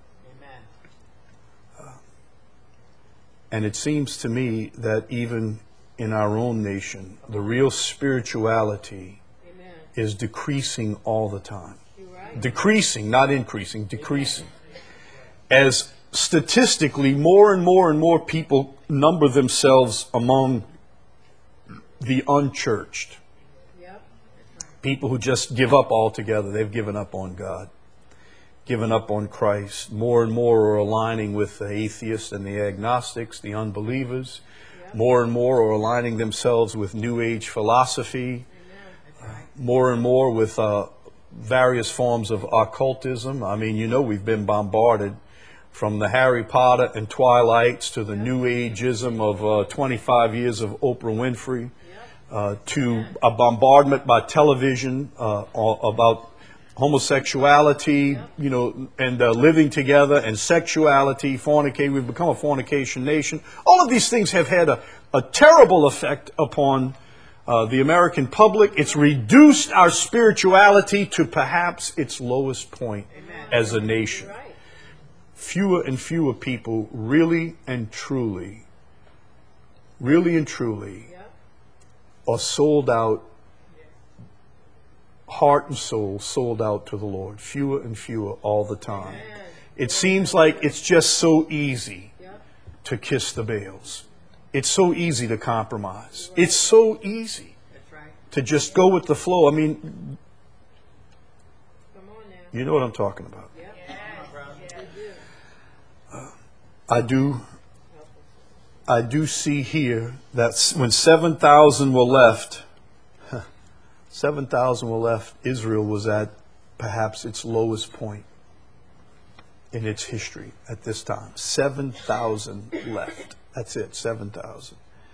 And it seems to me that even in our own nation, the real spirituality is decreasing all the time. Right. Decreasing, not increasing, decreasing. As statistically, more and more and more people number themselves among the unchurched. Yep. People who just give up altogether. They've given up on God. Given up on Christ. More and more are aligning with the atheists and the agnostics, the unbelievers. Yep. More and more are aligning themselves with New Age philosophy. More and more with various forms of occultism. I mean, you know, we've been bombarded from the Harry Potter and Twilights to the New Ageism of 25 years of Oprah Winfrey, to a bombardment by television about homosexuality, you know, and living together, and sexuality, fornicate. We've become a fornication nation. All of these things have had a terrible effect upon the American public. It's reduced our spirituality to perhaps its lowest point as a nation. Right. Fewer and fewer people really and truly are sold out, heart and soul sold out to the Lord. Fewer and fewer all the time. It seems like it's just so easy to kiss the Baals. It's so easy to compromise. It's so easy to just go with the flow. I mean, you know what I'm talking about. I do see here that when 7,000 were left, 7,000 were left, Israel was at perhaps its lowest point in its history at this time. 7,000 left. That's it, 7,000.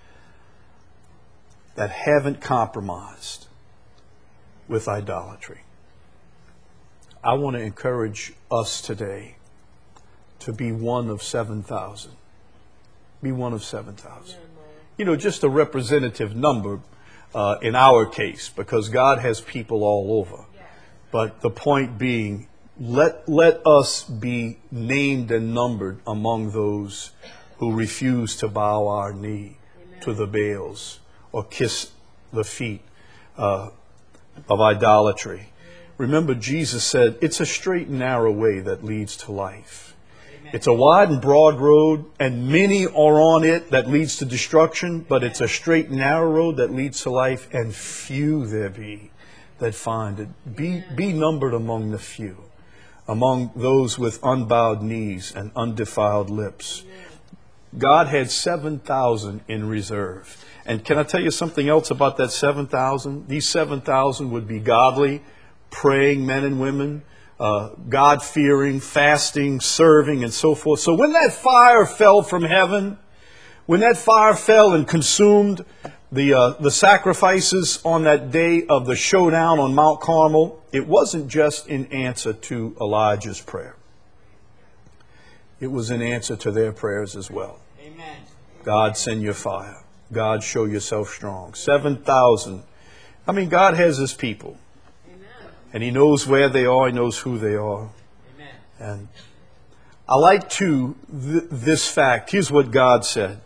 That haven't compromised with idolatry. I want to encourage us today to be one of 7,000. Be one of 7,000. You know, just a representative number in our case, because God has people all over. But the point being, let us be named and numbered among those who refuse to bow our knee to the Baals or kiss the feet of idolatry. Remember, Jesus said, it's a straight and narrow way that leads to life. It's a wide and broad road, and many are on it that leads to destruction, but it's a straight and narrow road that leads to life, and few there be that find it. Be numbered among the few, among those with unbowed knees and undefiled lips. God had 7,000 in reserve. And can I tell you something else about that 7,000? These 7,000 would be godly, praying men and women, God-fearing, fasting, serving, and so forth. So when that fire fell from heaven, when that fire fell and consumed the sacrifices on that day of the showdown on Mount Carmel, it wasn't just in answer to Elijah's prayer. It was in answer to their prayers as well. Amen. God, send your fire. God, show yourself strong. 7,000. I mean, God has his people. And He knows where they are. He knows who they are. Amen. And I like this fact. Here's what God said.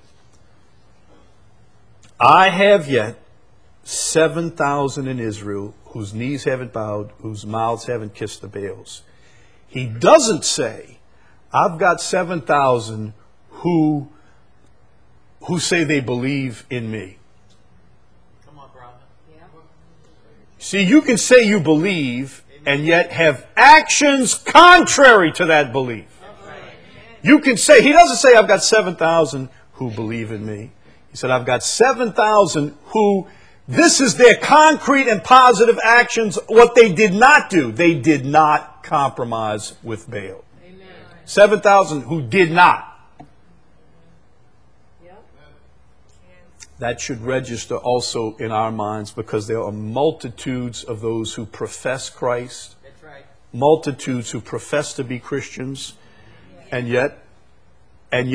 I have yet 7,000 in Israel whose knees haven't bowed, whose mouths haven't kissed the Baals. He doesn't say, I've got 7,000 who say they believe in me. Come on, brother. Yeah. See, you can say you believe and yet have actions contrary to that belief. You can say, He doesn't say, I've got 7,000 who believe in me. He said, I've got 7,000 who, this is their concrete and positive actions. What they did not do, they did not compromise with Baal. 7,000 who did not. That should register also in our minds, because there are multitudes of those who profess Christ. That's right. Multitudes who profess to be Christians. And yet, and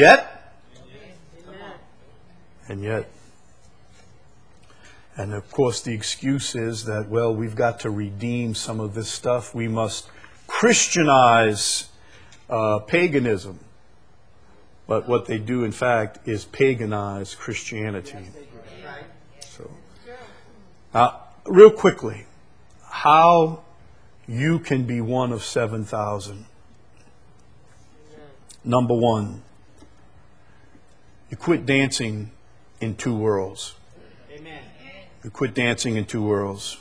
of course the excuse is that, well, we've got to redeem some of this stuff. We must Christianize paganism. But what they do, in fact, is paganize Christianity. So, real quickly, how you can be one of 7,000. Number one, you quit dancing in two worlds. Amen. You quit dancing in two worlds.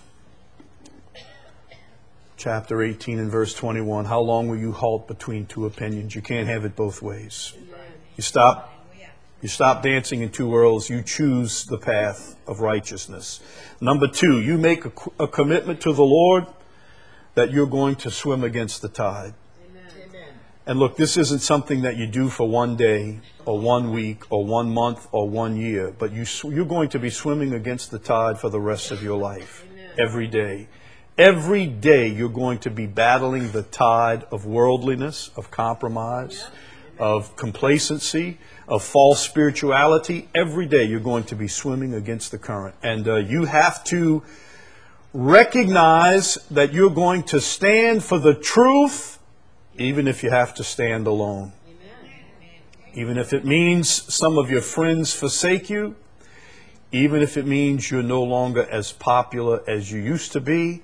Chapter 18 and verse 21. How long will you halt between two opinions? You can't have it both ways. You stop dancing in two worlds. You choose the path of righteousness. Number two, you make a commitment to the Lord that you're going to swim against the tide. And look, this isn't something that you do for one day or 1 week or 1 month or 1 year, but you're going to be swimming against the tide for the rest of your life. Every day. Every day you're going to be battling the tide of worldliness, of compromise, of complacency, of false spirituality. Every day you're going to be swimming against the current. And you have to recognize that you're going to stand for the truth, even if you have to stand alone. Even if it means some of your friends forsake you. Even if it means you're no longer as popular as you used to be.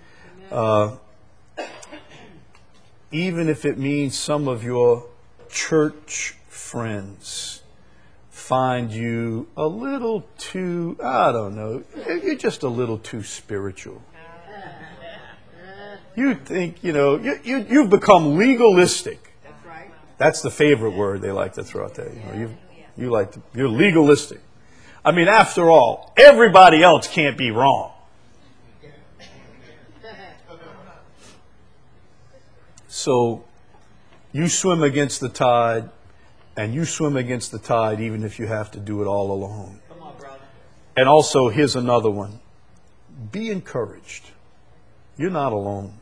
Even if it means some of your church friends find you a little too, I don't know, you're just a little too spiritual. You think, you've become legalistic. That's right. That's the favorite word they like to throw out there. You're legalistic. I mean, after all, everybody else can't be wrong. So you swim against the tide, and you swim against the tide even if you have to do it all alone. Come on, brother. And also, here's another one. Be encouraged. You're not alone.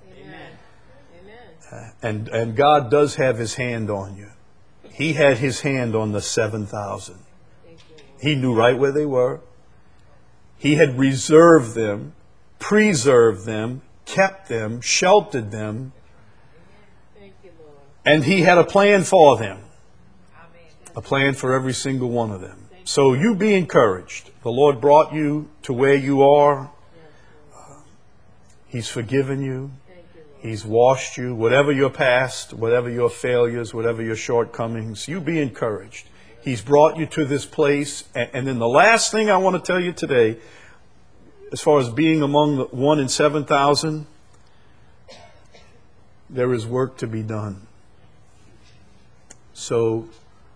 Amen. And God does have His hand on you. He had His hand on the 7,000. He knew right where they were. He had reserved them, preserved them, kept them, sheltered them. Thank you, Lord. And He had a plan for them. A plan for every single one of them. So you be encouraged. The Lord brought you to where you are. He's forgiven you. He's washed you. Whatever your past, whatever your failures, whatever your shortcomings, you be encouraged. He's brought you to this place. And then the last thing I want to tell you today, as far as being among the 1 in 7,000, there is work to be done. So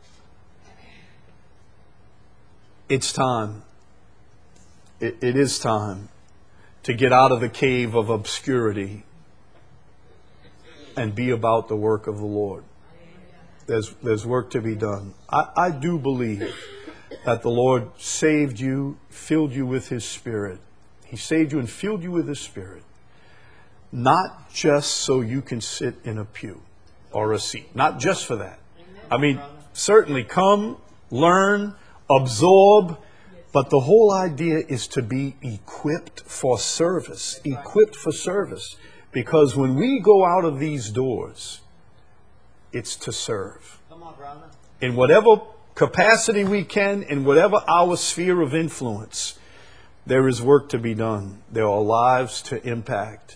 it's time. It is time to get out of the cave of obscurity and be about the work of the Lord. There's work to be done. I do believe that the Lord saved you, filled you with His Spirit. He saved you and filled you with His Spirit. Not just so you can sit in a pew or a seat. Not just for that. I mean, certainly come, learn, absorb, but the whole idea is to be equipped for service. Equipped for service. Because when we go out of these doors, it's to serve. Come on, brother. In whatever capacity we can, in whatever our sphere of influence, there is work to be done. There are lives to impact.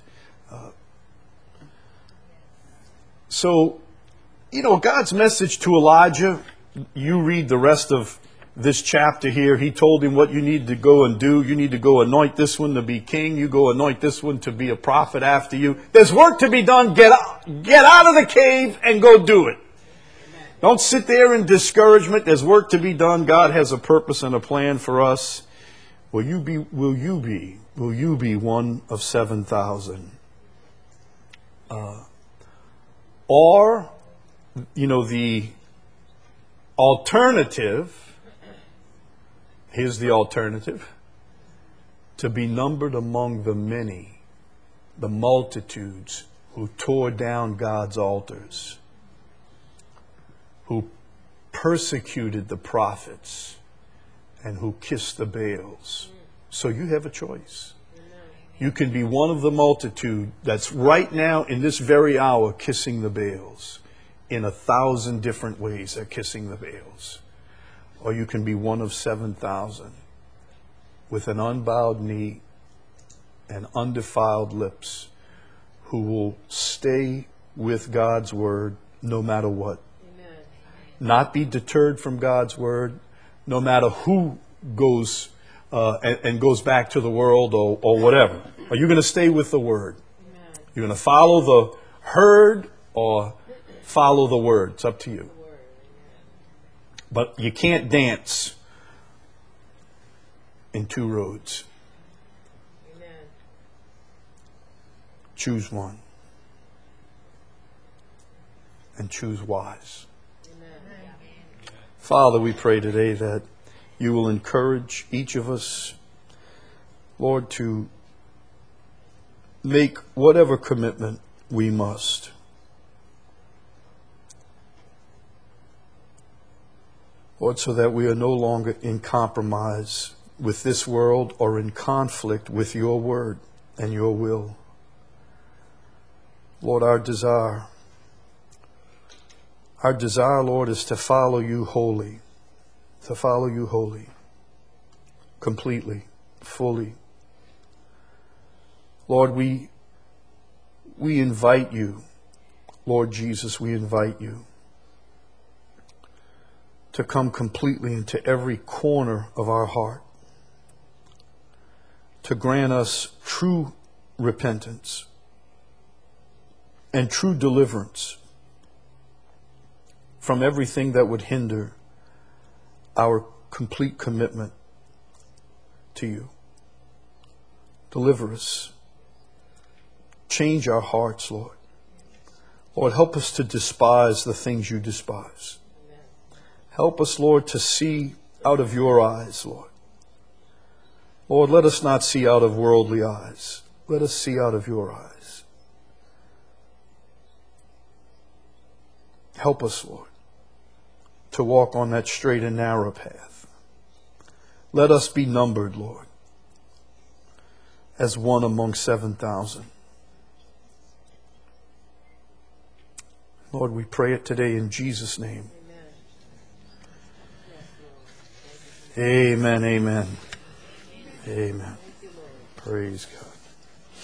So, God's message to Elijah, you read the rest of this chapter here. He told him what you need to go and do. You need to go anoint this one to be king. You go anoint this one to be a prophet after you. There's work to be done. Get out of the cave and go do it. Don't sit there in discouragement. There's work to be done. God has a purpose and a plan for us. Will you be one of 7,000? Or, the alternative, here's the alternative, to be numbered among the many, the multitudes who tore down God's altars, who persecuted the prophets, and who kissed the Baals. So you have a choice. You can be one of the multitude that's right now in this very hour kissing the Baals. In 1,000 different ways they're kissing the Baals. Or you can be one of 7,000 with an unbowed knee and undefiled lips who will stay with God's word no matter what. Amen. Not be deterred from God's word no matter who goes and goes back to the world or whatever. Are you going to stay with the word? Amen. You're going to follow the herd or follow the word? It's up to you. But you can't dance in two roads. Amen. Choose one. And choose wise. Amen. Father, we pray today that you will encourage each of us, Lord, to make whatever commitment we must. Lord, so that we are no longer in compromise with this world or in conflict with your word and your will. Lord, our desire, Lord, is to follow you wholly, completely, fully. Lord, we invite you, Lord Jesus, we invite you to come completely into every corner of our heart, to grant us true repentance and true deliverance from everything that would hinder our complete commitment to you. Deliver us. Change our hearts, Lord. Lord, help us to despise the things you despise. Help us, Lord, to see out of your eyes, Lord. Lord, let us not see out of worldly eyes. Let us see out of your eyes. Help us, Lord, to walk on that straight and narrow path. Let us be numbered, Lord, as one among 7,000. Lord, we pray it today in Jesus' name. Amen, amen. Amen. Praise God.